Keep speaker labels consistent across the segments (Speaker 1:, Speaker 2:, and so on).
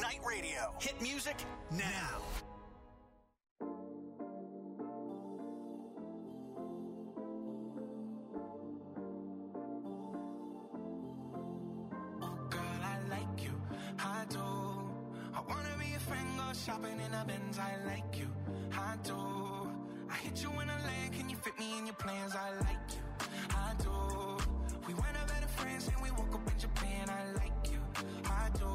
Speaker 1: Night Radio. Hit music now.
Speaker 2: Shopping in a Benz, I like you, I do. I hit you in a land, can you fit me in your plans? I like you, I do. We went out better friends and we woke up in Japan, I like you, I do.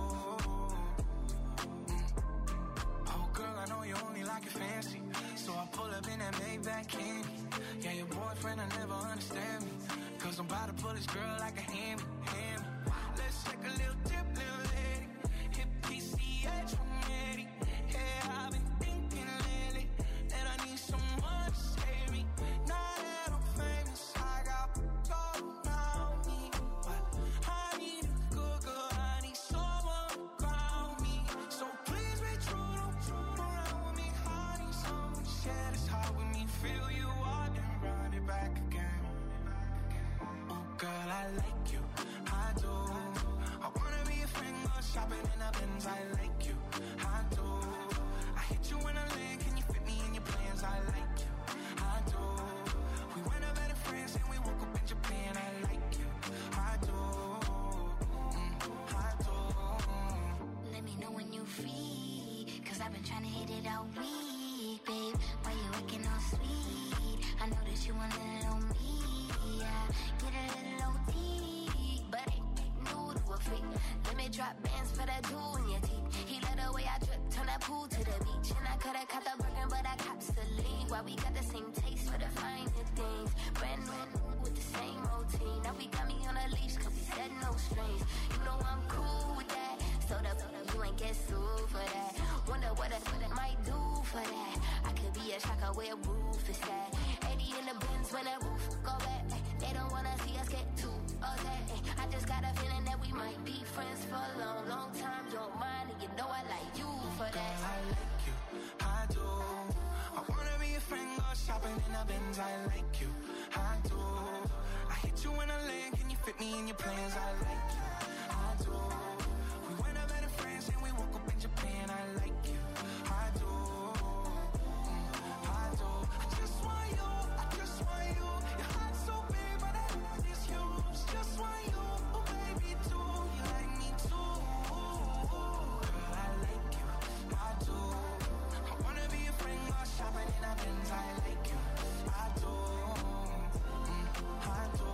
Speaker 2: Oh girl, I know you only like it fancy, so I pull up in that Maybach candy. Yeah, your boyfriend will never understand me, cause I'm about to pull this girl like a hammy. Let's take a little dip, little lady, hit PCH from Eddie. I've been thinking lately that I need someone to save me. Now that I'm famous, I got gold around me, but I need a good girl, I need someone to ground me. So please be true, don't around with me. I need someone to share this heart with me. Feel you up and run it back again. Oh girl, I like you, I do. I wanna be a friend, go shopping in a Benz, I like you, I do. You in a land, can you fit me in your plans? I like you, I do. We went out better friends and we woke up in Japan. I like you, I do, I do.
Speaker 3: Let me know when you free, cause I've been trying to hit it all week, babe. Why you acting all sweet? I know that you want a little me, yeah. Get a little OT, but ain't new to a freak. Let me drop bands for that jewel in your teeth. He let the way I drip, turn that pool to the beach. And I could've caught the burger, but I cops the lead. Why we got the same taste for the finer things. Brand new with the same routine. Now we got me on a leash, cause we said no strings. You know I'm cool with that. So you ain't get sued for that. Wonder what I might do for that. I could be a shocker where roof is at. 80 in the Benz when the roof go back. They don't wanna see us get too upset. I just got a feeling that we might be friends for a long, long time. Don't mind, and you know I like you for that.
Speaker 2: Girl, I like you, I do. I wanna be a friend, go shopping in a Benz. I like you, I do. I hit you in a land, can you fit me in your plans? I like you, I do. We went out better friends and we woke up in Japan. I like you, I do, I do. I just want you, I just want you. Your heart's so big, but I love is yours. Just want you, oh baby, too. You like me too. Girl, I like you, I do. I wanna be a friend, go shopping in a Benz. I like you, I do, I do.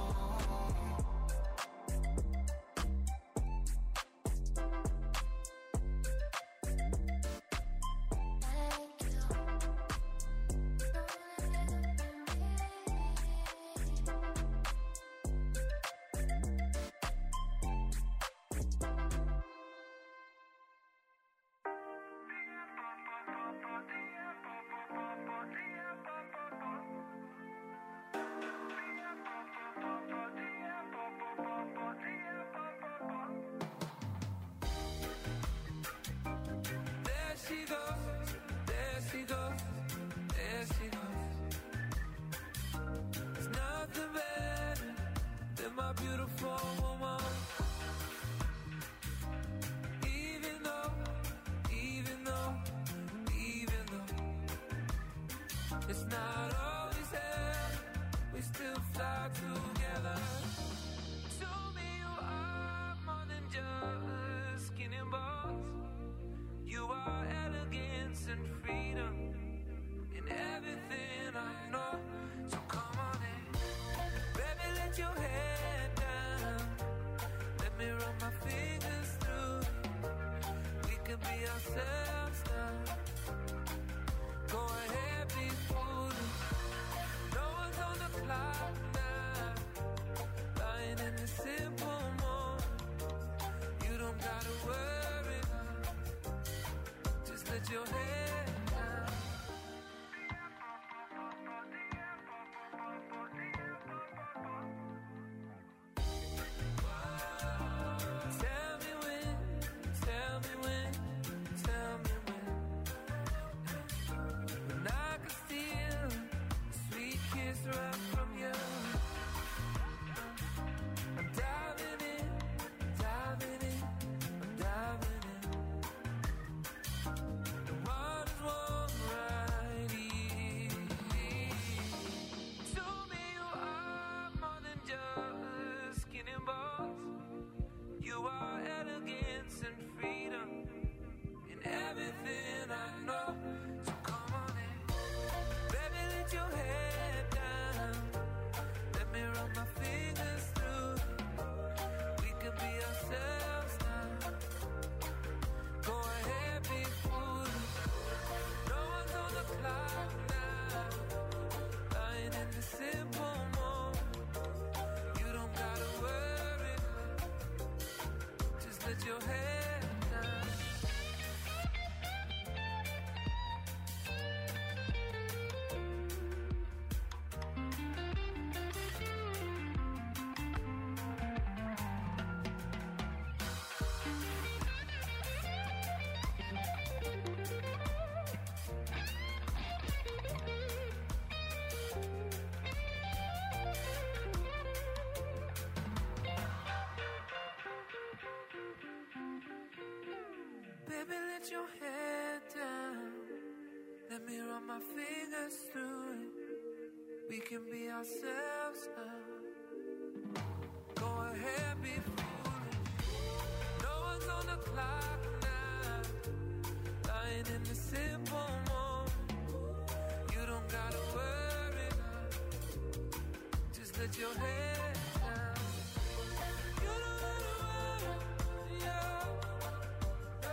Speaker 4: Baby, let your head down. Let me run my fingers through it. We can be ourselves now. Go ahead, be foolish. No one's on the clock now. Lying in the simple moment. You don't gotta worry now. Just let your head down. You don't wanna worry, yeah. No.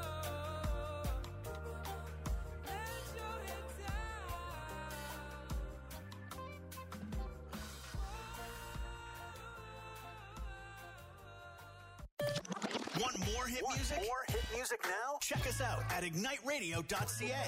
Speaker 4: Let your head
Speaker 1: down. Want more hit music? More hit music now? Check us out at igniteradio.ca.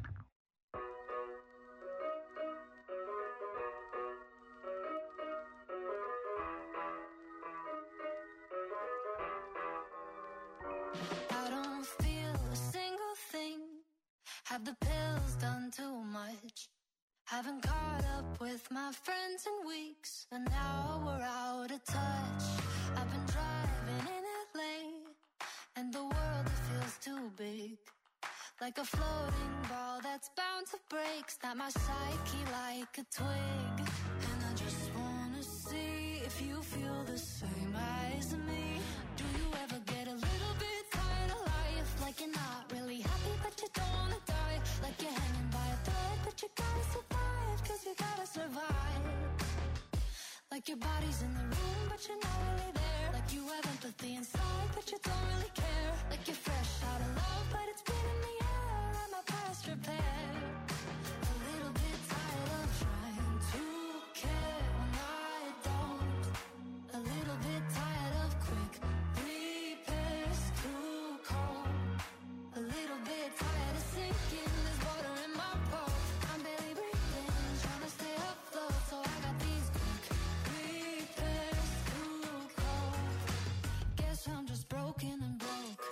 Speaker 5: I don't feel a single thing. Have the pills done too much? Haven't caught up with my friends in weeks, and now we're out of touch. I've been driving in LA, and the world, it feels too big. Like a floating ball that's bound to break. Snap my psyche like a twig. And I just wanna see if you feel the same as me. Do you ever get a little bit tired of life? Like you're not really happy but you don't wanna die. Like you're hanging by a thread but you gotta survive. Cause you gotta survive. Like your body's in the room but you're not really there. Like you have empathy inside but you don't really care. Like you're fresh out of love but it's been in the air. I'm a past repair. A little bit tired of trying to care when I don't. A little bit tired of quick repairs, too cold. A little bit tired of sinking, there's water in my boat. I'm barely breathing, trying to stay afloat. So I got these quick repairs, too cold. Guess I'm just broken and broke.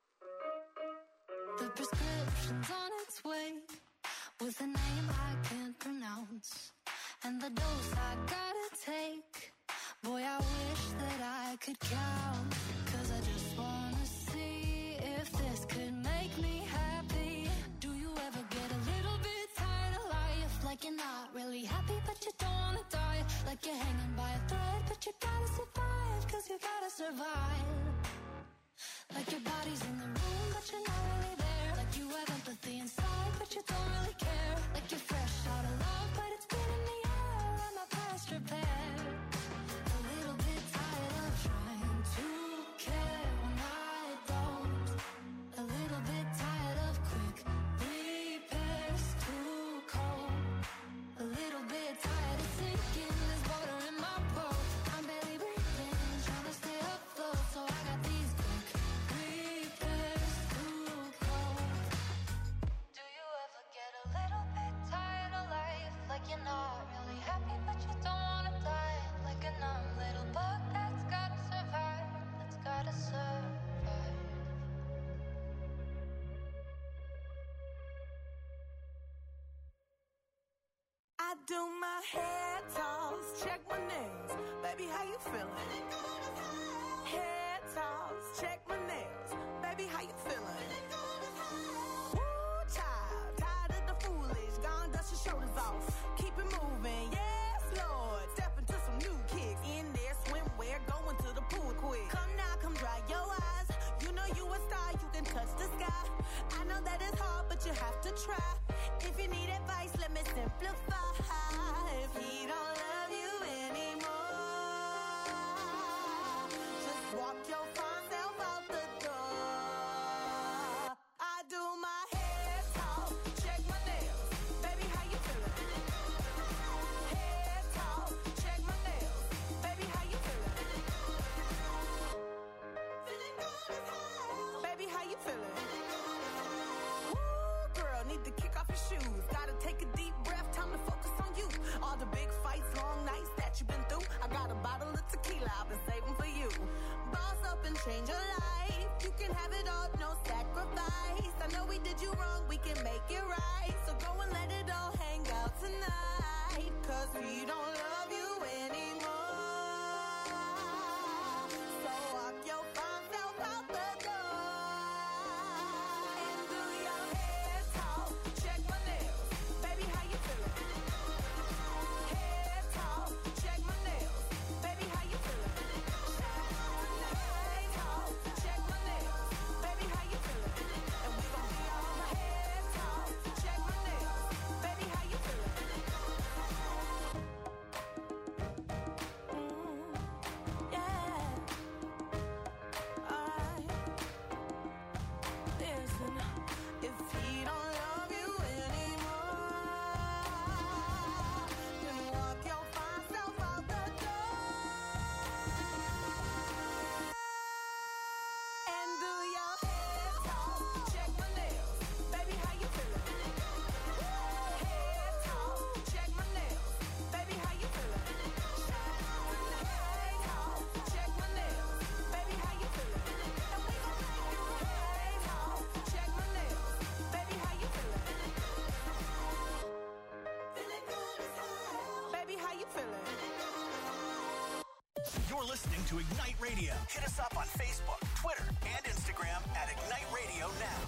Speaker 5: The prescription's on its way, with a name I can't pronounce, and the dose I gotta take. Boy, I wish that I could count. Cause I just wanna see if this could make me happy. Do you ever get a little bit tired of life? Like you're not really happy but you don't wanna die. Like you're hanging by a thread but you gotta survive. Cause you gotta survive. Like your body's in the room but you're not really there. Like you have empathy inside but you don't really care. Like you're fresh out of love but it's been in the air. I'm a past repair. A little bit tired of trying to care when I don't. A little bit tired of quick repairs, too cold. A little bit tired of sinking, there's water in my boat. I'm barely breathing, trying to stay afloat. So I got these quick repairs, too cold. Do you ever get a little bit tired of life? Like you're not really happy but you don't wanna die. Like a numb little bug that's gotta survive. That's gotta survive.
Speaker 6: I do my hair toss, check my nails. Baby, how you feeling? Hair toss, check my nails. Baby, how you feeling? Woo, child, tired of the foolish. Gone, dust your shoulders off. Keep it moving, yes, Lord. Step into some new kicks. In there, swimwear, going to the pool quick. Come now, come dry your eyes. You know you a star, you can touch the sky. I know that it's hard, but you have to try. If you need advice, let me simplify. If he don't love you anymore, just walk your fine self out the door. I do my hair talk, check my nails. Baby, how you feeling? Hair talk, check my nails. Baby, how you feeling? Feeling good as hell. Baby, how you feeling? Woo, girl, need to kick off your shoes. Gotta take a deep breath, time to focus on you. All the big fights, long nights that you've been through. I got a bottle of tequila I've been saving for you. Boss up and change your life. You can have it all, no sacrifice. I know we did you wrong, we can make it right. So go and let it all hang out tonight. Cause we don't love you anymore. So walk your fine self out the door.
Speaker 1: to Ignite Radio. Hit us up on Facebook, Twitter, and Instagram at Ignite Radio Now.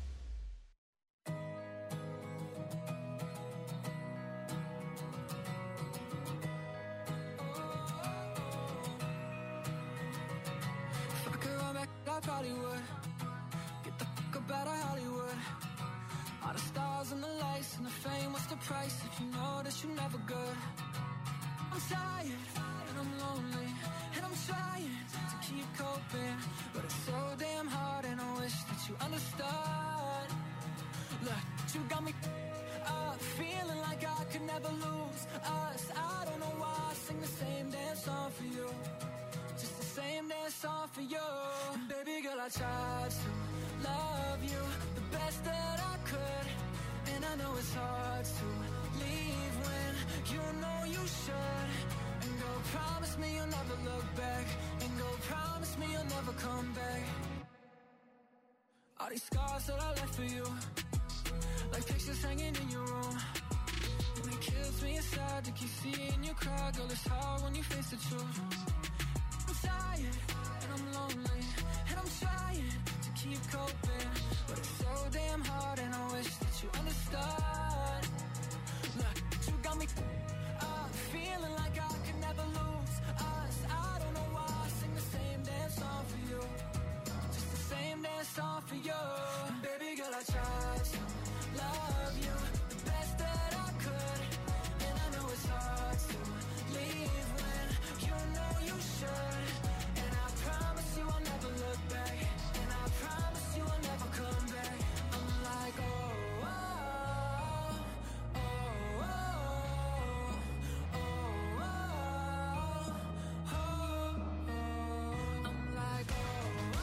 Speaker 4: If I could run back, I probably would. Get the fuck up out of Hollywood. All the stars and the lights and the fame, what's the price if you know that you're never good? I'm tired and I'm lonely and I'm trying to keep coping, but it's so damn hard and I wish that you understood. Look, you got me up, feeling like I could never lose us. I don't know why I sing the same damn song for you, just the same damn song for you. And baby girl, I tried to love you the best that I could, and I know it's hard to leave when you know you should. And go promise me you'll never look back, and go promise me you'll never come back. All these scars that I left for you, like pictures hanging in your room, and it kills me inside to keep seeing you cry. Girl, it's hard when you face the truth. I'm tired and I'm lonely and I'm trying to keep coping, but it's so damn hard and I wish that you understood. Look, you got me up, feeling like I could never lose us. I don't know why I sing the same damn song for you, just the same damn song for you. And baby girl, I tried to love you the best that I could, and I know it's hard to leave when you know you should. And I promise you I'll never look back, and I promise you I'll never come back. I'm like, oh, oh, oh, oh, oh, oh, oh, oh. I'm like, oh,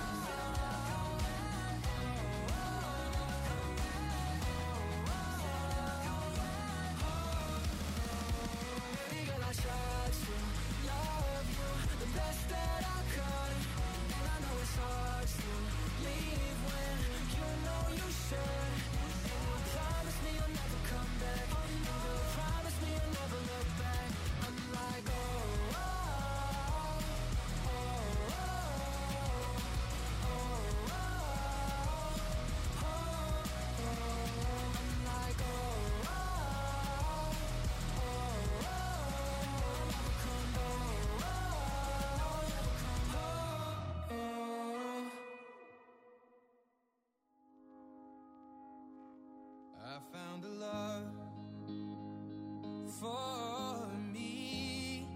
Speaker 4: baby girl, I tried to love you the best that I could, and I know it's hard to leave when you know you should. And you promise me you'll never come back, and you promise me you'll never look back. I'm like, oh, oh, oh, oh, oh, oh, oh, oh. I'm like, oh, oh, oh, oh, never come back, oh, never come back, oh. I found a love for me.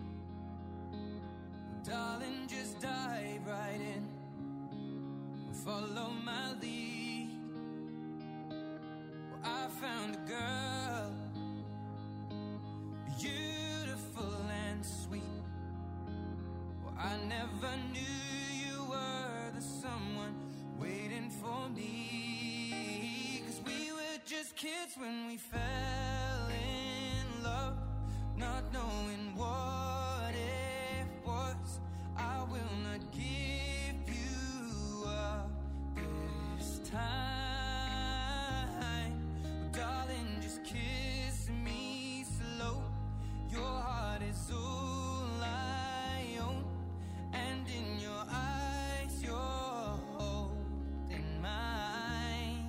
Speaker 4: Darling, just dive right in, follow my lead. Well, I found a girl, beautiful and sweet. Well, I never knew you were the someone waiting for me. 'Cause we were just kids when we fell in love, not knowing what it was. I will not give you up this time. Darling, just kiss me slow. Your heart is all I own, and in your eyes you're holding mine.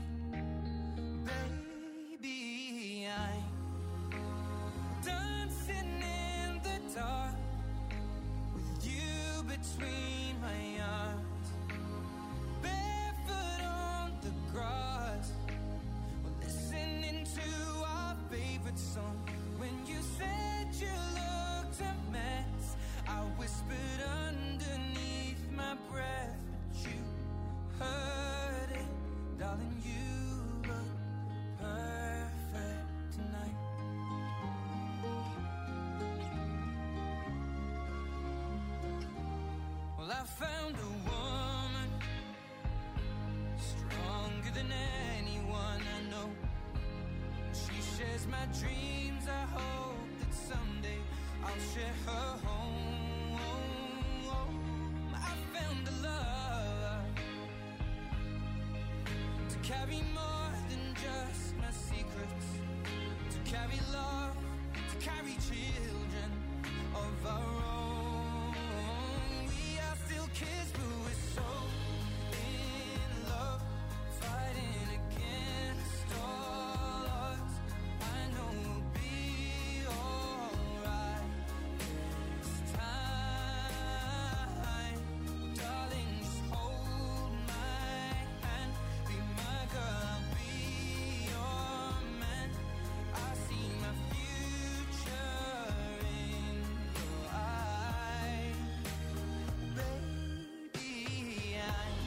Speaker 4: Baby, I'm dancing in the dark with you between my arms, barefoot on the grass. We're listening to our favorite song. When you said you looked a mess, I whispered underneath my breath, but you heard it. Darling, you look perfect tonight. Well, I found a woman stronger than anyone I know. She shares my dreams. I hope that someday I'll share her home. I found a love to carry more than just my secrets, to carry love, to carry children of our own. kiss, but we're so in love, fighting against all odds. I know we'll be alright this time, darling. Just hold my hand, be my girl, I'll be your man. I see my future in your eyes, baby. I'm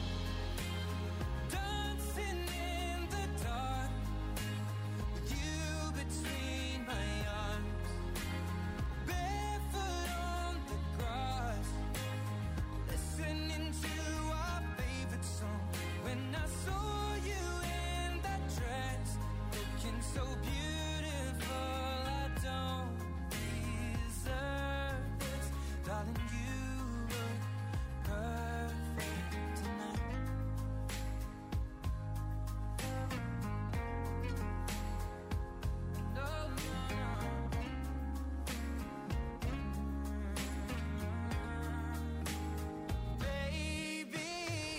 Speaker 4: dancing in the dark with you between my arms, barefoot on the grass, listening to our favorite song. When I saw you in that dress, looking so beautiful, I don't deserve this, darling. You look perfect tonight. No, baby,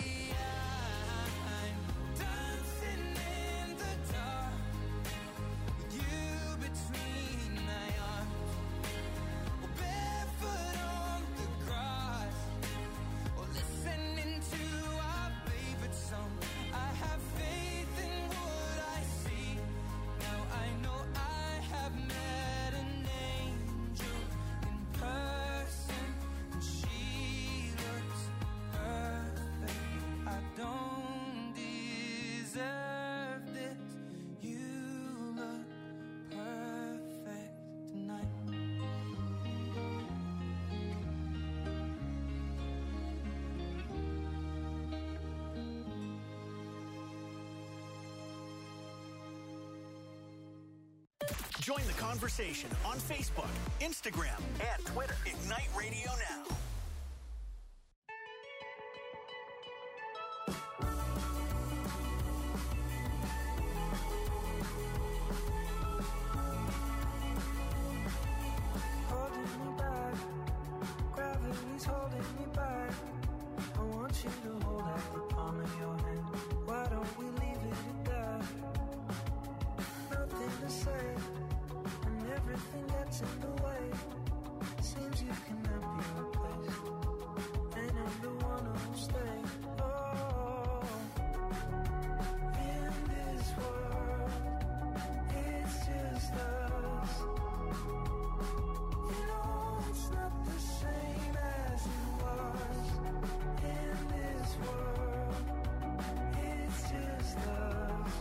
Speaker 4: I'm dancing in the dark with you between my arms, or barefoot on the grass, or listening to our favorite song. I have faith in what I see. Now I know I have met an angel in person, and she looks perfect. I don't deserve this. You look perfect tonight.
Speaker 1: Join the conversation on Facebook, Instagram, and Twitter. Ignite Radio Now.
Speaker 4: Holding me back, gravity's holding me back. I want you to hold out the palm of your hand. Why don't we leave it at that? Nothing to say, and everything gets in the way. Seems you cannot be replaced, and I'm the one who'll stay. Oh, in this world, it's just us. You know it's not the same as it was. In this world, it's just us.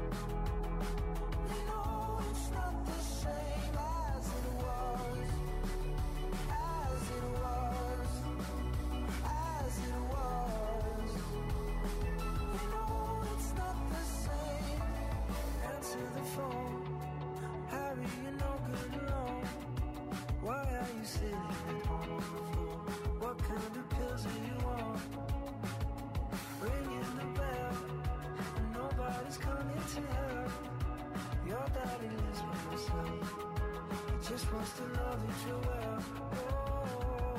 Speaker 4: You know it's not the same as it was. As it was. As it was. You know it's not the same. Answer the phone. Harry, you're no good alone. Why are you sitting at home on the floor? What kind of pills are you on? Ringing the bell, and nobody's coming to help. Your daddy lives by himself. He just wants to know that you're well. Oh,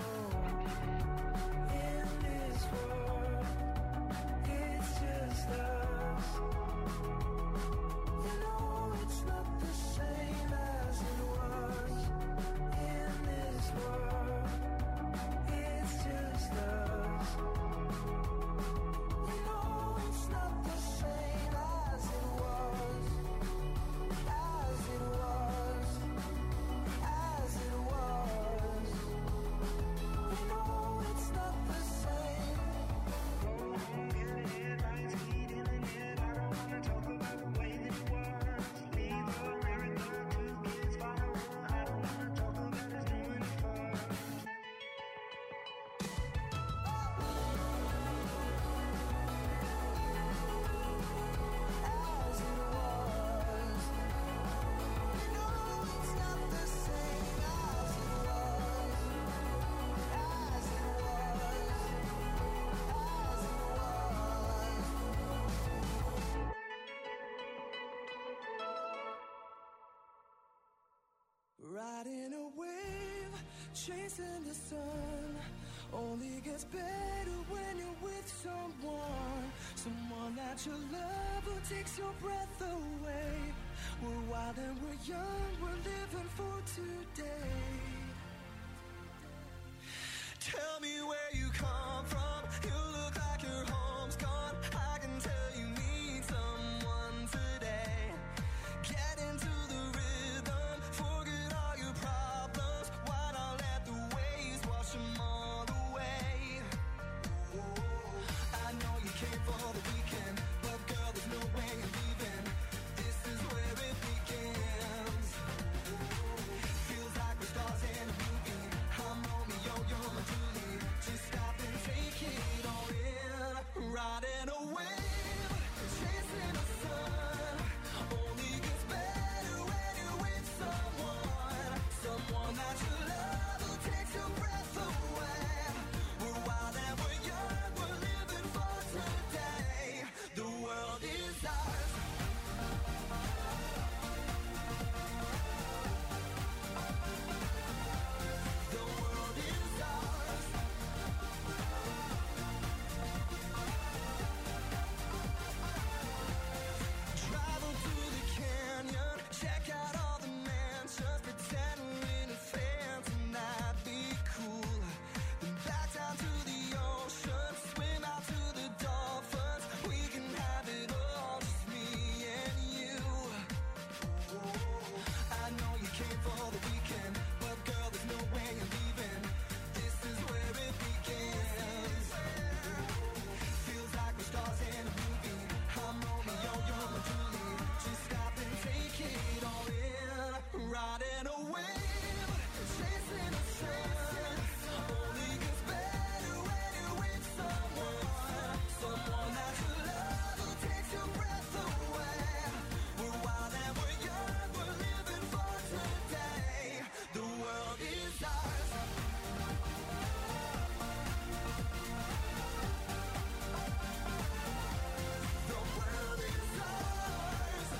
Speaker 4: in this world, it's just us. You know it's not the same as it was. In this world, it's just us. You know it's not the same as it was. As it was. As it was. You know it's not the same. Riding a wave,
Speaker 6: chasing the sun only gets better when you're with someone that you love who takes your breath away. We're wild and we're young, we're living for today. Tell me where you come from, you look like your home's gone. I can tell you need someone today. Get into the rhythm, forget all your problems. Why not let the waves wash them all away? I know you came for the weekend, but girl, there's no way you're leaving. This is where it begins. Feels like we're stars in a movie. I'm Romeo, you're my Julie. Just stop and take it all in. Riding a wave, chasing the sun. Only gets better when you're with someone that you love who takes your breath away. We're wild and we're young, we're living for today. The world is ours. The world is ours. Travel to the canyon, check out all the mansions, pretend we're in a fancy night, be cool. Then back down to the ocean, swim out to the dolphins. We can have it all, just me and you. I know you came for the weekend, but girl, there's no way you're leaving. This is where it begins. Feels like we're stars in a movie. I'm Romeo, you're my Julie. Just stop and take it all in. Riding a wave, chasing the sun. Only gets better when you're with someone that you love who takes your breath away. We're wild and we're young, we're living for today. The world is ours. The world is ours.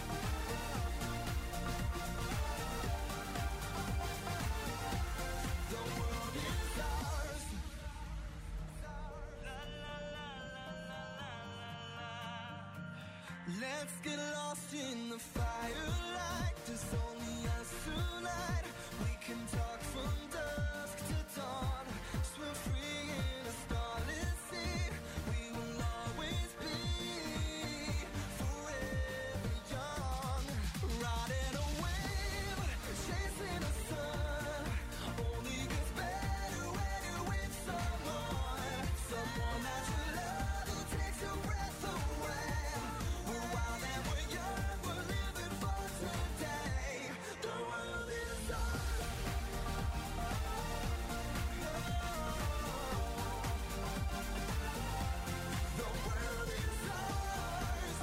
Speaker 6: The world is ours. Let's get lost in the firelight. There's only us tonight. We can talk from dusk to dawn. Swim free in a starless sea. We will always be forever young. Riding a wave, chasing the sun. Only gets better when you're with someone that you love who takes your breath away. We're wild and we're young, we're living for today. The world is ours. The world is ours.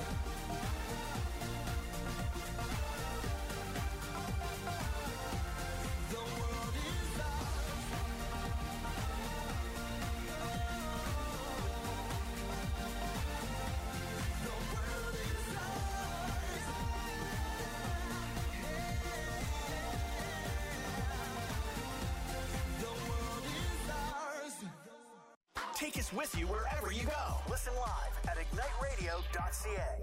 Speaker 6: The world is ours. The world is ours. The world is ours.
Speaker 1: Take us with you wherever you go. Listen live at igniteradio.ca.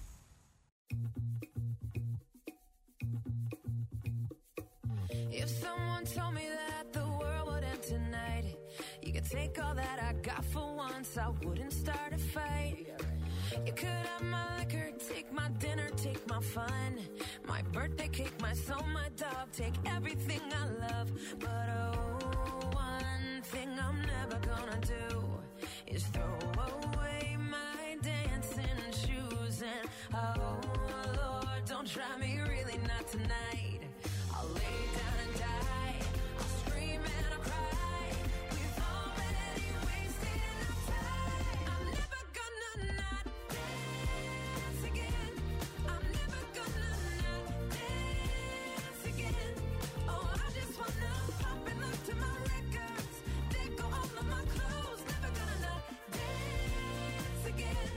Speaker 7: If someone told me that the world would end tonight, you could take all that I got for once, I wouldn't start a fight. You could have my liquor, take my dinner, take my fun, my birthday cake, my soul, my dog, take everything I love. But oh, one thing I'm never gonna do is throw away my dancing shoes. And oh Lord, don't try me, really not tonight. I'll lay down and die, I'll scream and I'll cry. We've already wasted enough time. I'm never gonna not dance again. I'm never gonna not dance again. Oh, I just wanna pop and look to my records, take all of my clothes. Never gonna not dance again.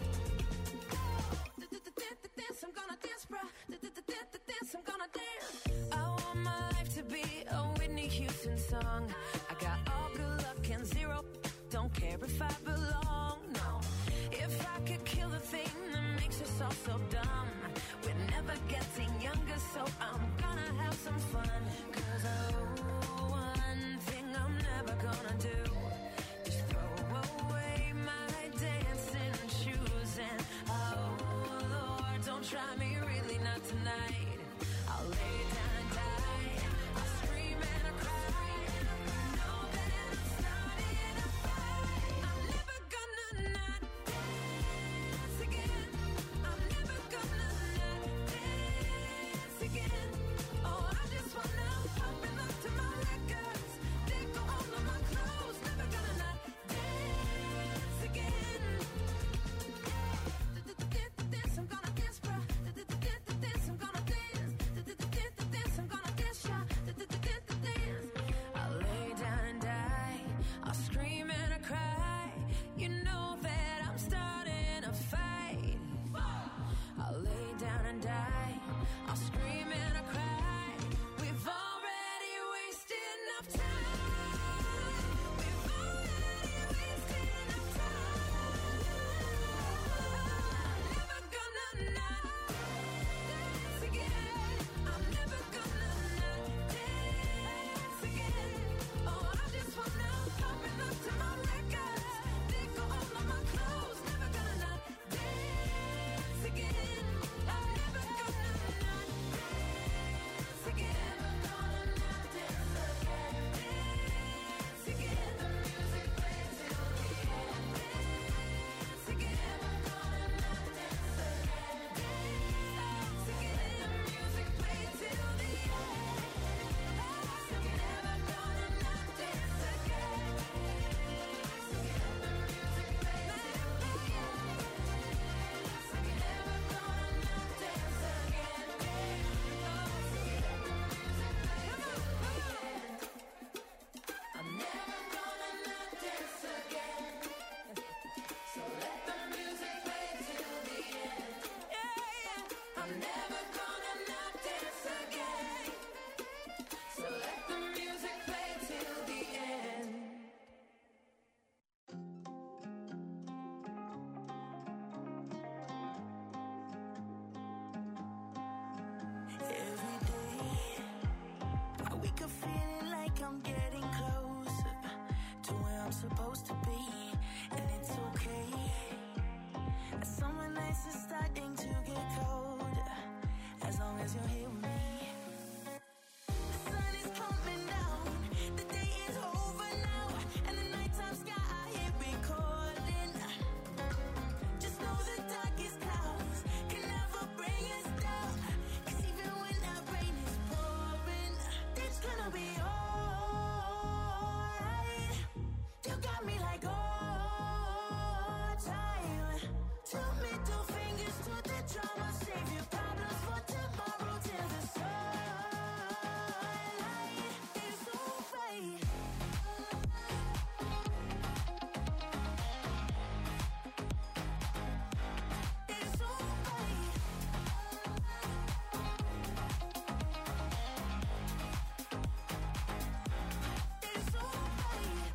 Speaker 7: Oh, dance, I'm gonna dance, bruh. Dance, I'm gonna dance. I want my life to be a Whitney Houston song. I got all good luck and zero. Don't care if I belong, no. If I could kill the thing that makes us all so dumb, we're never getting younger, so I'm gonna have some fun. 'Cause one thing I'm never gonna do is throw away my dancing shoes. And oh Lord, don't try me, really not tonight. I'll lay down and die, I'll scream and I'll cry. Know that I'm starting a fight. I'm never gonna not dance again. I'm never gonna not dance again. Oh, I just wanna pop and look to my records. Take all of my clothes. Never gonna not dance again. Dance, I'm gonna dance, bro. Dance, I'm gonna dance. Dance, I'm gonna dance, yeah. Dance. I'll lay down and die. I'll scream and I cry. You know that I'm starting a fight. I'll lay down and die. I'll scream and I cry. We've already wasted enough time. We've already wasted enough time. Never gonna not dance again. I'm never gonna not dance again. Oh, I just wanna pop and look to my records. Take all of my clothes. Never gonna not dance again. I'm never gonna not dance again. Never gonna not dance again. Dance again. The music plays till the end. Dance again. Never gonna not dance again. Dance again. The music plays till the end. Dance again. Never gonna not dance again. Dance again. The music plays till the end. Dance again. Never gonna not dance again. I'm never gonna not dance again. So let the music play till the end. Yeah. I'm never gonna not dance again. So let the music play till the end.
Speaker 6: Every day I wake up feeling like I'm getting closer to where I'm supposed to be, and it's okay. Summer nights are starting to get colder, as long as you're here with me. The sun is coming down, the day is over now, and the nighttime sky here recording. Just know the darkest clouds can never bring us down, 'cause even when that rain is pouring, it's gonna be alright. You got me like all time. Two middle fingers to the drama, save your problems for tomorrow till the sunlight is alright. It's alright. It's alright.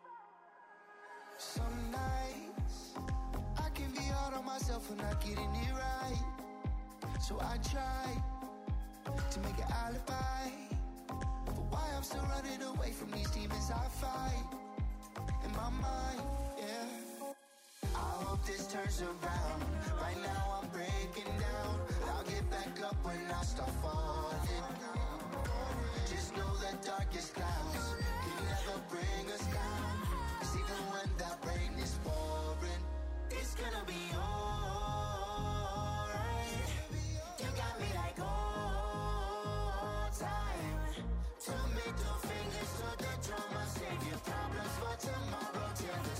Speaker 2: Some nights I can be hard on myself for not getting it right. So I try to make an alibi for why I'm still running away from these demons I fight in my mind, yeah. I hope this turns around. Right now I'm breaking down. I'll get back up when I start falling. Just know the darkest clouds can never bring us down. 'Cause even when that rain is pouring, it's gonna be alright. You got me like all time. Two middle fingers to the drama, save your problems for tomorrow till the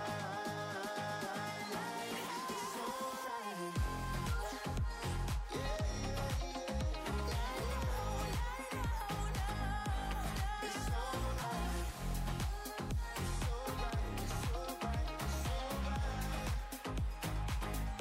Speaker 2: sunlight. It's alright. Yeah, yeah, yeah. It's alright. It's alright. It's alright. It's alright.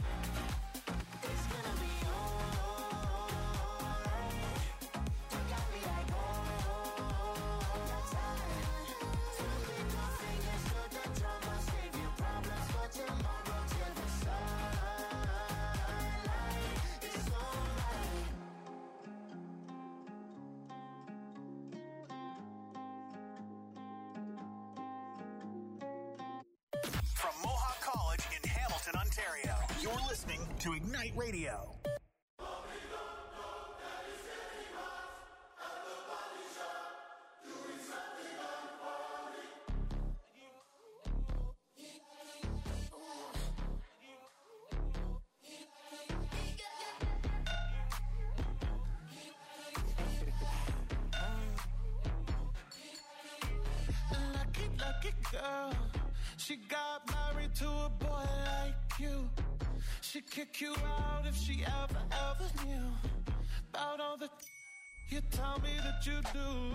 Speaker 1: listening to Ignite Radio.
Speaker 2: Lucky girl, she got married to a boy like you. She'd kick you out if she ever knew about all the you tell me that you do.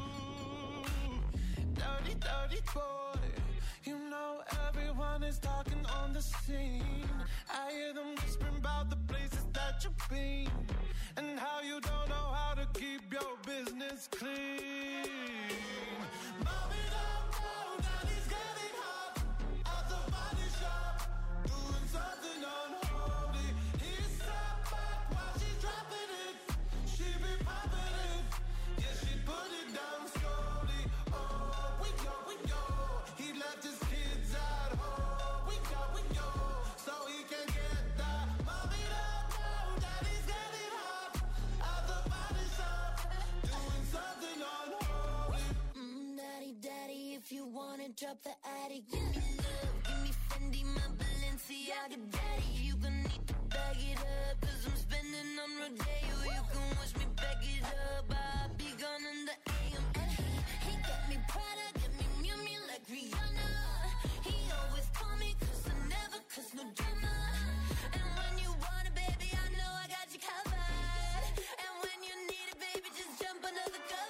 Speaker 2: Dirty, dirty boy, you know everyone is talking on the scene. I hear them whispering about the places that you've been and how you don't know how to keep your business clean. Mommy, don't know that he's getting hot at the body shop, doing something unholy. He sat back while she's dropping it. She be popping it, yeah, she put it down slowly. Oh, we go. He left his kids at home. We go, so he can get that. Mommy, don't know that he's getting hot at the body shop, doing something unholy.
Speaker 5: Daddy, if you wanna drop the attic, give me love, give me Fendi, my Balenciaga, daddy. You gon' need to bag it up, 'cause I'm spending on Rodeo. You can watch me back it up, I'll be gone in the AM. And he got me Prada, got me Miu Miu like Rihanna. He always call me 'cause I never, 'cause no drama. And when you want it, baby, I know I got you covered. And when you need it, baby, just jump under the covers.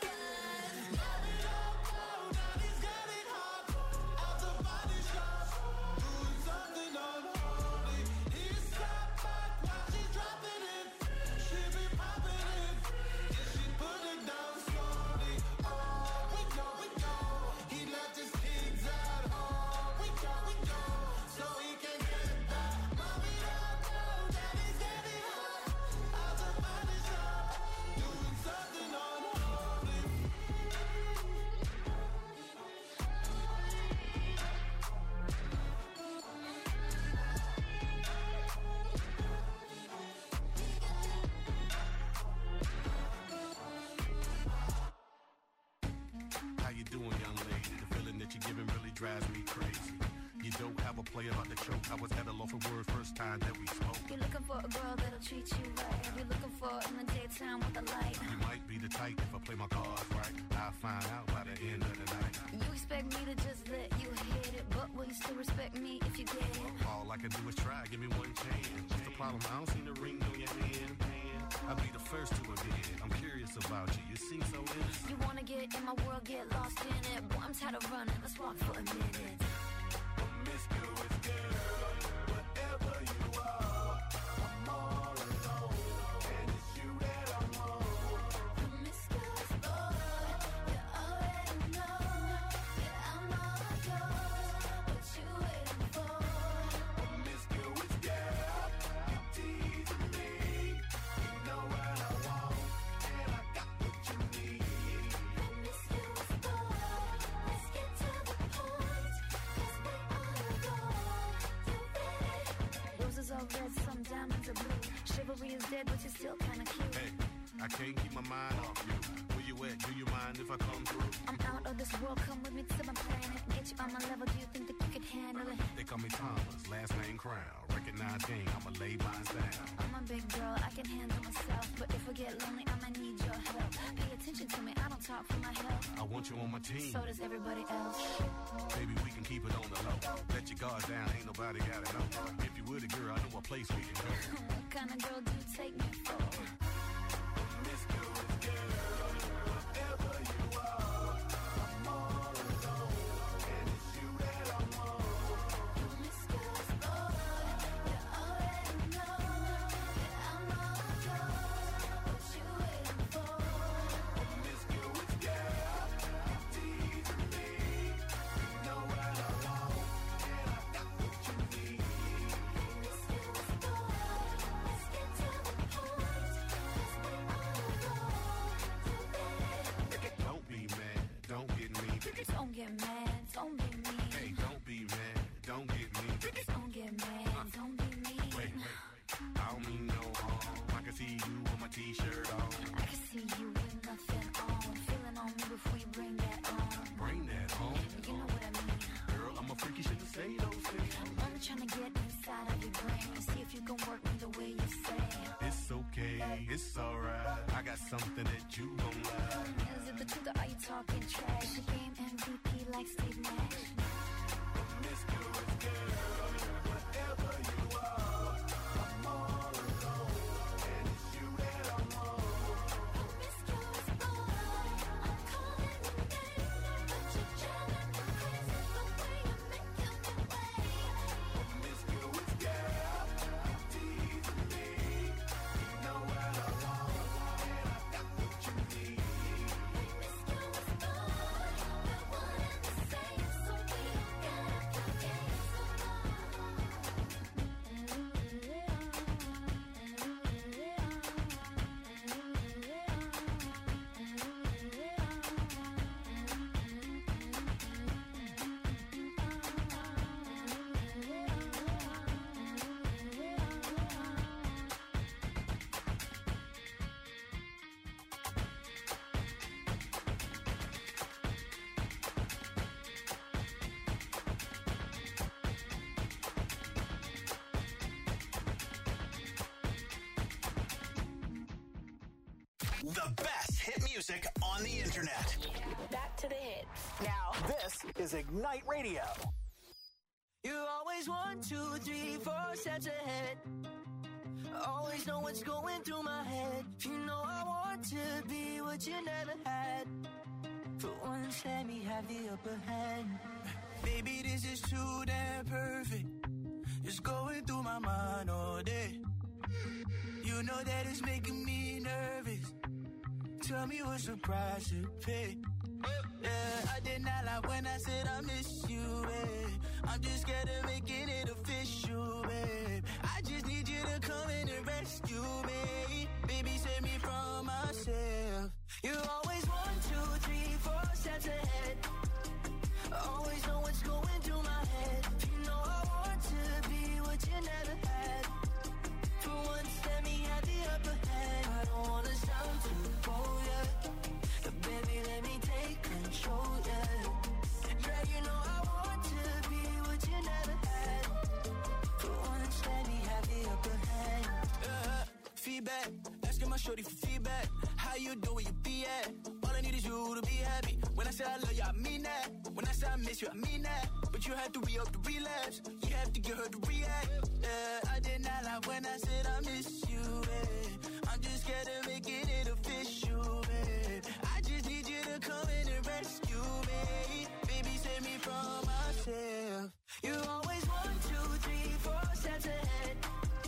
Speaker 8: How you doing, young lady? The feeling that you're giving really drives me crazy. You don't have a play about the choke. I was at a loss for words first time that we spoke.
Speaker 5: You're looking for a girl that'll treat you right. You're looking for in the daytime with the light.
Speaker 8: You might be the type if I play my cards right. I'll find out by the end of the night.
Speaker 5: You expect me to just let you hit it, but will you still respect me if you get it?
Speaker 8: All I can do is try, give me one chance. What's the problem? I don't see the ring on your hand. I'll be the first to admit it. I'm curious about you. You seem so innocent.
Speaker 5: You wanna get in my world, get lost in it. Boy, I'm tired of running. Let's walk for a minute.
Speaker 2: Promiscuous girl, whatever you are, I'm all alone, and it's you that I want.
Speaker 5: Promiscuous boy, you already know that I'm all yours. What you waiting for?
Speaker 2: Promiscuous girl, you teasing me. You know what I want, and I got what you need.
Speaker 5: Promiscuous boy, let's get to the point, 'cause we on a roll. You ready? Roses are red, some diamonds are blue. Chivalry is dead, but you're still kinda cute.
Speaker 8: Hey, I can't keep my mind off you. Where you at? Do you mind if I come through?
Speaker 5: I'm out of this world, come with me to my planet. Get you on my level, do you think that you could handle it?
Speaker 8: They call me Thomas, last name Crown. Recognize game, I'ma lay mine down.
Speaker 5: I'm a big girl, I can handle myself. But if I get lonely, I'ma need your help. Pay attention to me, I don't talk for my health.
Speaker 8: I want you on my team.
Speaker 5: So does everybody else.
Speaker 8: Baby, we can keep it on the low. Let your guard down, ain't nobody gotta know. If you were the girl, I know a place we can go.
Speaker 5: What kind of girl do you take me for?
Speaker 2: Promiscuous girl, whatever you are, I'm all alone, and it's you that I want.
Speaker 5: Promiscuous boy, you already know that I'm all yours. What you waiting for?
Speaker 2: Promiscuous girl, you teasing me. You know what I want, and I got what you need.
Speaker 5: Promiscuous boy, let's get to
Speaker 8: t-shirt on.
Speaker 3: I can see you with nothing on. Feeling on me before you bring that on.
Speaker 8: Bring that home.
Speaker 3: You know what I mean.
Speaker 8: Girl, I'm a freaky, shouldn't say those things.
Speaker 3: I'm trying to get inside of your brain and see if you can work me the way you say.
Speaker 8: It's okay, it's alright. I got something that you gon' like.
Speaker 3: Is it the truth or are you talking trash? The game MVP like Steve Nash.
Speaker 8: Promiscuous girl, whatever you are, I'm all alone, and it's you that I want.
Speaker 3: Promiscuous boy, I'm calling your name, but you're driving me crazy the way you're making me wait.
Speaker 8: Promiscuous girl, you're teasing me. You know what I want, and I got what you need.
Speaker 3: Promiscuous boy, we're one and the same, so we don't gotta play games no more.
Speaker 1: The best hit music on the internet.
Speaker 6: Back to the hits.
Speaker 1: Now, this is Ignite Radio.
Speaker 2: You always 1, 2, 3, 4 steps ahead. Always know what's going through my head. You know I want to be what you never had. For once, let me have the upper hand. Baby, this is too damn perfect. It's going through my mind all day. You know that it's making me nervous. Tell me what's the price to pay. Yeah, I did not lie when I said I miss you, babe. I'm just scared of making it official, babe. I just need you to come in and rescue me. Baby, save me from myself. You always 1, 2, 3, 4 steps ahead. Always know what's going through my head. You know I want to be what you never had. For once, let me have the upper hand. I don't wanna sound too bold, yeah. But baby, let me take control, yeah. Yeah, you know I want to be what you never had. For once, let me have the upper hand. Feedback, asking my shorty for feedback. How you doing, where you be at? All I need is you to be happy. When I say I love you, I mean that. When I say I miss you, I mean that. But you have to re-up the relapse. You have to get her to react. Yeah, I did not lie when I said I miss you, babe. I'm just scared of making it official, babe. I just need you to come in and rescue me. Baby, save me from myself. You always 1, 2, 3, 4 steps ahead.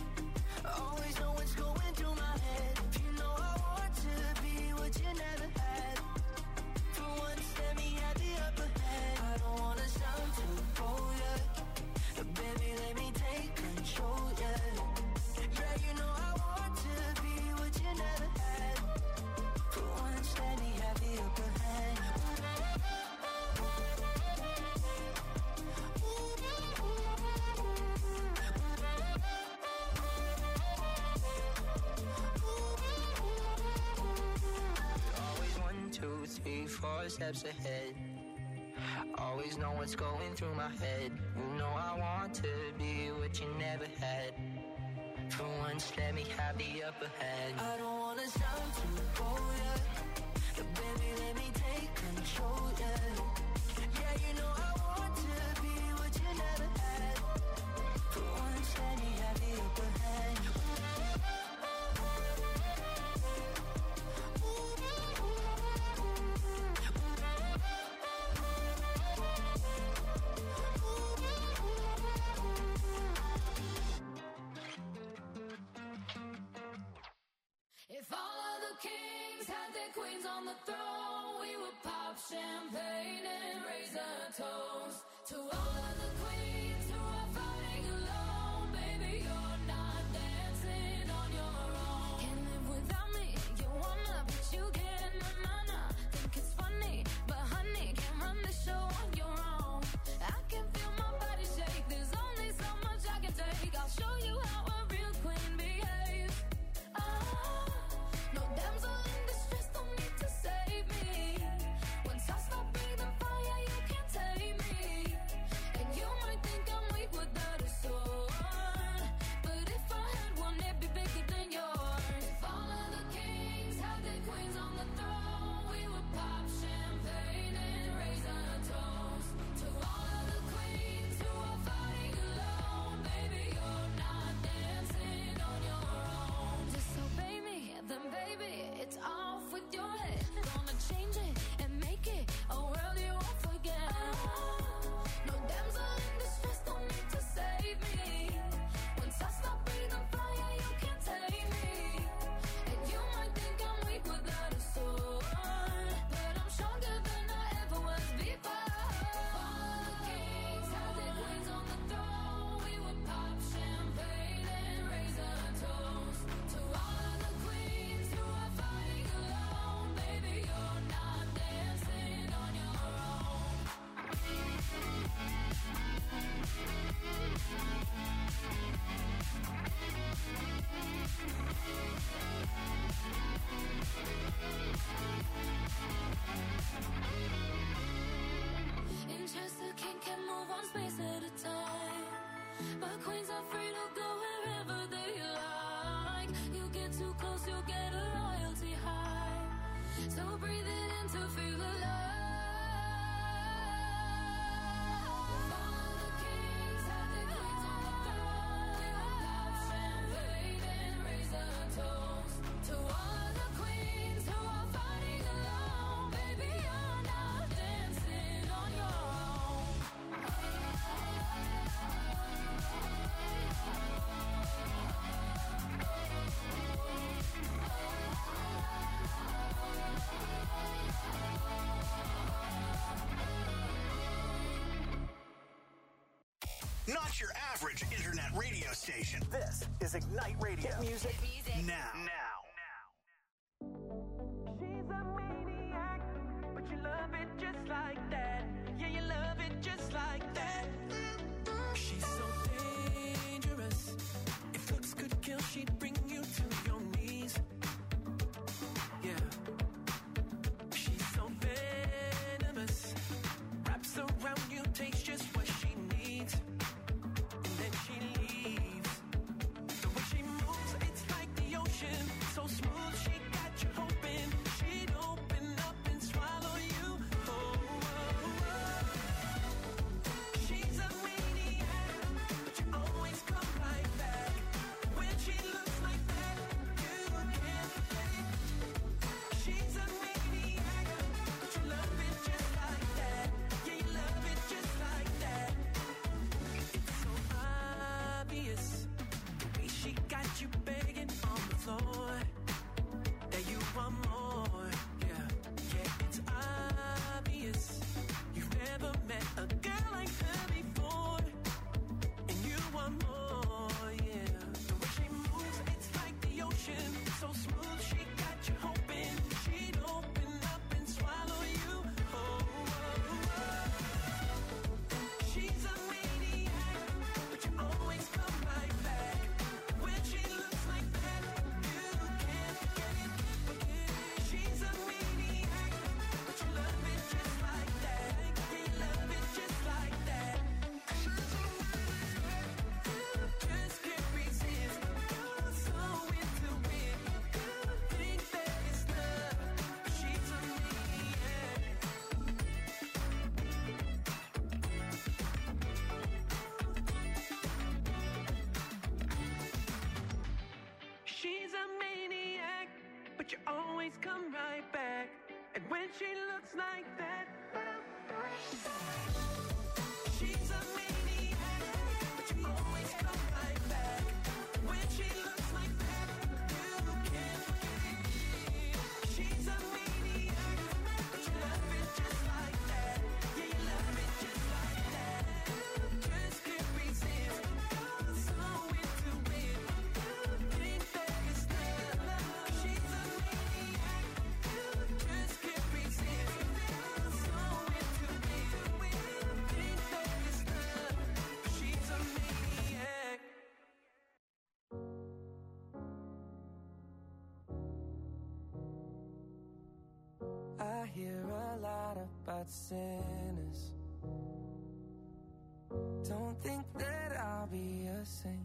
Speaker 2: Always know what's going through my head. You know I want to be what you never had. For once, let me have the upper hand. I don't wanna sound too bold, yeah. But baby, let me take control, yeah. Yeah, you know I want to be what you never had. For once, let me have the upper hand. Always 1, 2, 3, 4 steps ahead. Always know what's going through my head. You know I want to be what you never had. For once, let me have the upper hand. I don't wanna sound too bold, yeah. But baby, let me take control, yeah. Yeah, you know I want to be what you never had. For once, let me have the upper hand.
Speaker 7: If all of the kings had their queens on the throne, we would pop champagne and raise a toast to all of the queens who are fighting alone. Baby, you're not dancing on your own. Can't live without me, you wanna, but you can't. Na-na-na, think it's funny, but honey, can't run the show on your own. I can feel my body shake, there's only so much I can take. I'll show you how a real queen behaves.
Speaker 5: too close, you'll get a royalty high. So breathe it in to feel alive. All the kings have their queens on the throne. We will pop champagne and raise a toast to all the queens who are fighting alone. Baby, you're not dancing on your own.
Speaker 1: Not your average internet radio station. This is Ignite Radio. Hit music now.
Speaker 6: She's a maniac, but you love it just like that. Yeah, you love it just like that. She's so dangerous. If looks could kill, she'd bring you to your knees. Yeah. She's so venomous. Wraps around you, takes just what she needs. And then she leaves. The way she moves, it's like the ocean. So smooth, she got you hoping she'd open up and swallow you. Oh, oh, oh. She's a maniac, but you always come right back. When she looks like that, you can't forget it. She's a maniac, but you love it just like that. Yeah, you love it just like that. It's so obvious, the way she got you begging on the floor, that you want more. Yeah, yeah, it's obvious. You've never met a girl like her before, and you want more. Yeah, the way she moves, it's like the ocean. So smooth, she got you hoping she'd open up and swallow you. Oh, oh, oh. She's a maniac, but you always come right back. When she looks like that, you can't forget it. She's a maniac, but you love it just like that. Yeah, you love it just like that. She's a maniac, just can't resist. You're so into it. You think that it's love, but she's a maniac. She's a maniac, but you always come right back. And when she looks like that, she's a maniac, but you always come right back. When she looks like that, you can't forget it. She's a maniac, but you love it just like that. Yeah, you love it just like that. Just can't resist. You're so into it. You think that it's love. She's a maniac. Just can't resist. You're so into it. You think that it's love. She's a maniac. I hear a lot about sinners. Don't think that I'll be a saint,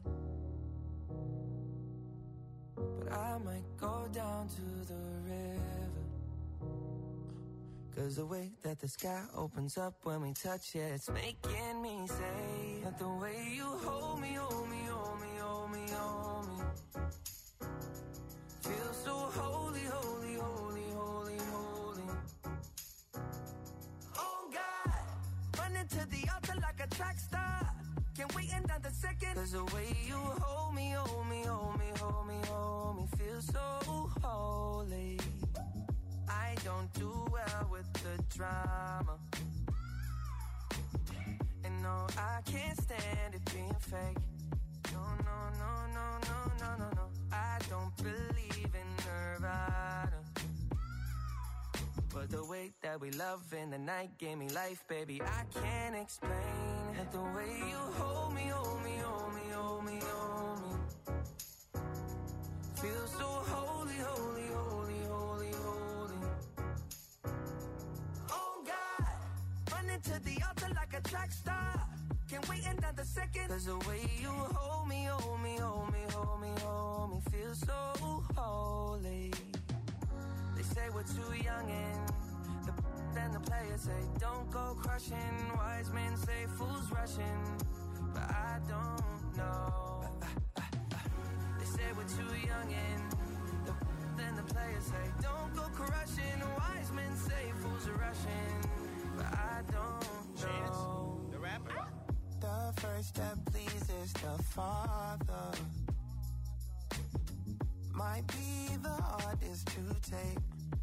Speaker 6: but I might go down to the river. 'Cause the way that the sky opens up when we touch it, it's making me say that the way you hold me, hold me, hold me, hold me, hold me, feels so holy, holy, holy, holy, holy. Oh God, running to the altar like a track star. Can't wait another second. 'Cause the way you hold me, hold me, hold me, hold me, hold me, feels so holy. I don't do well with the drama, and no, I can't stand it being fake. No, no, no, no, no, no, no, no. I don't believe in Nirvana, but the way that we love in the night gave me life, baby. I can't explain that the way you hold me, hold me, hold me, hold me, hold me, feels so holy, holy, holy, holy, holy. Oh God, running to the altar like a track star.
Speaker 2: Can't wait another second. Cause the way you hold me, hold me, hold me, hold me, hold me, feels so holy. They say we're too young and then the players say don't go crushing. Wise men say fools rushing, but I don't know. They say we're too young and then the players say don't go crushing. Wise men say fools are rushing, but I don't know.
Speaker 8: The rapper.
Speaker 2: The first step pleases the Father. Might be the hardest to take.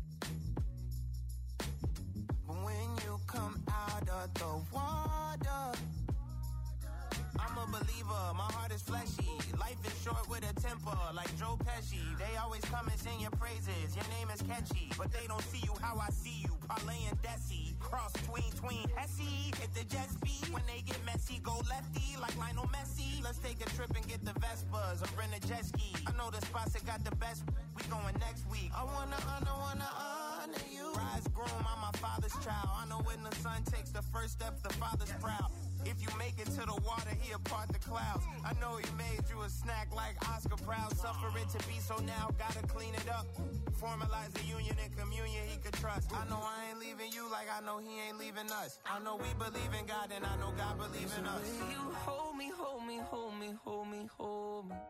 Speaker 2: When you come out of the water, I'm a believer, my heart is fleshy. Life is short with a temper, like Joe Pesci. They always come and sing your praises, your name is catchy. But they don't see you how I see you, parlay and Desi. Cross tween, Hesse. Hit the jet speed, when they get messy, go lefty, like Lionel Messi. Let's take a trip and get the Vespas, or rent a jet ski. I know the spots that got the best, we going next week. I wanna honor you. Rise groom, I'm my father's child. I know when the son takes the first step, the father's proud. If you make it to the water, he'll part the clouds. I know he made you a snack like Oscar Proud. Suffer it to be, so now gotta clean it up. Formalize the union and communion he could trust. I know I ain't leaving you like I know he ain't leaving us. I know we believe in God and I know God believes in us. You hold me, hold me, hold me, hold me, hold me.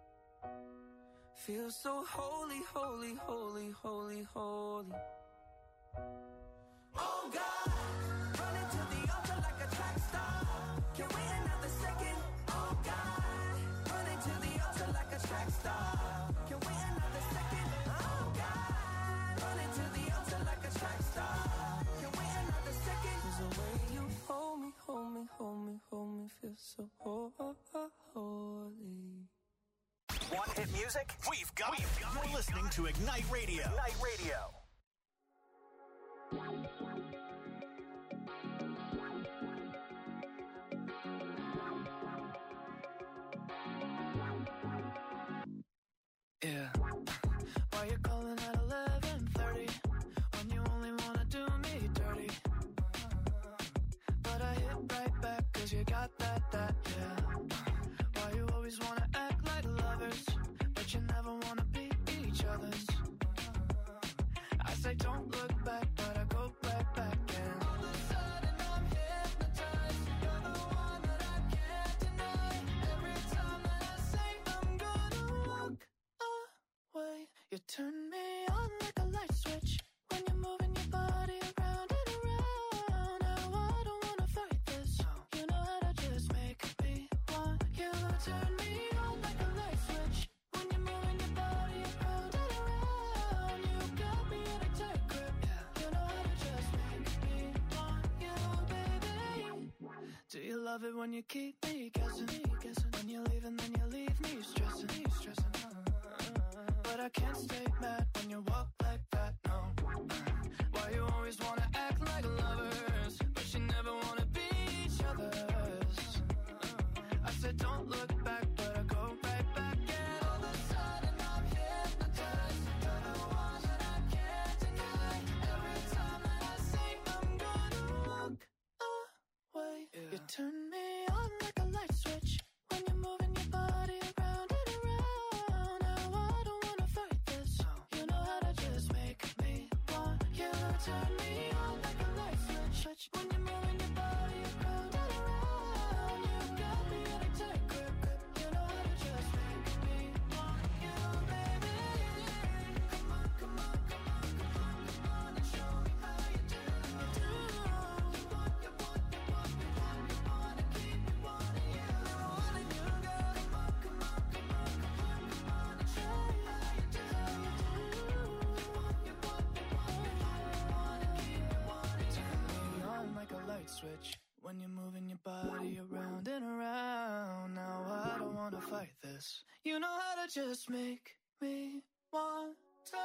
Speaker 2: Feel so holy, holy, holy, holy, holy. Oh God, running to the altar like a track star. Can't wait another second. Oh God, running to the altar like a track star. Can't wait another second. Oh God, running to the altar like a track star. Can't wait another second. 'Cause the way you hold me, hold me, hold me, hold me, feel so holy.
Speaker 1: Want hit music? We've got it. You're listening to Ignite Radio. Ignite Radio.
Speaker 4: Yeah. Why you calling at 11:30 when you only wanna do me dirty? But I hit right back 'cause you got that, yeah. Why you always wanna act like lovers, but you never wanna be each other's? I say don't look back, but I go right back and all of a sudden I'm hypnotized. You're the one that I can't deny. Every time that I say I'm gonna walk away, you turn me on like a light switch when you're moving your body around and around. Now I don't wanna fight this. You know how to just make me want you. Turn me on like a light switch when you're moving your body around and around. You got me in a tight grip. You know how to just make me want you, baby. Do you love it when you keep me guessing? When you leave and then you leave me stressing. But I can't stay mad when you walk like that, no. Why you always wanna act like lovers, but you never wanna be each other's? I said don't look back, but I go right back and all of a sudden I'm hypnotized. You're the one that I can't deny. Every time that I say I'm gonna walk away, you turn me on like a light switch when you're moving your body around and around. Now I don't wanna fight this. You know how to just make me want you. Turn me on like a light switch when you're moving your body around and around. You got me in a tight grip. You know how to just make me want you, baby. Come on, come on, come on, come on, come on and show me how you do. You want and keep me wanting you. Wanting you, girl. Come on, come on, come on, come on, come on and show me how you do. You want and keep me wanting. Turn me on like a light switch when you're moving your body around and around. Now I don't wanna fight this. You know how to just make me want to.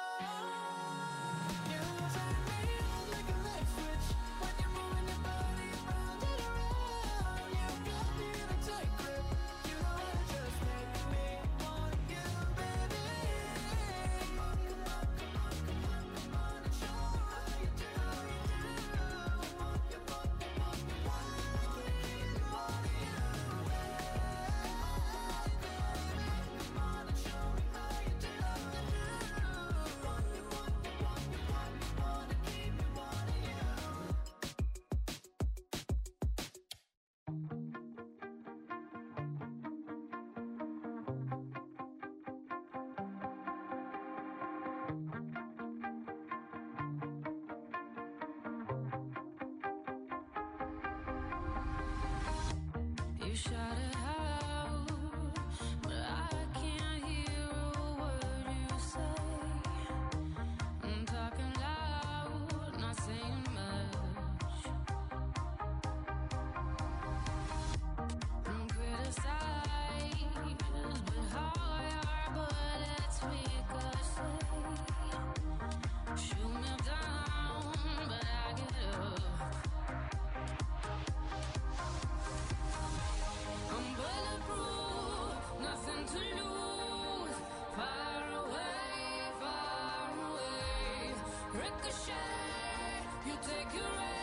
Speaker 4: You turn me on like a light switch when you're moving your body around and around. You got me in a tight grip. You know how to just make me want you, baby. Come on, come on, come on, come on, come on and show me how you do. You want, you want, you want, you want, you want, you keep me wanting.
Speaker 5: You shout it out, but I can't hear a word you say. I'm talking loud, not saying much. I'm criticized, but how your bullets ricochet. Shoot me down, but I get up. I'm bulletproof, nothing to lose. Far away, ricochet. You take your aim.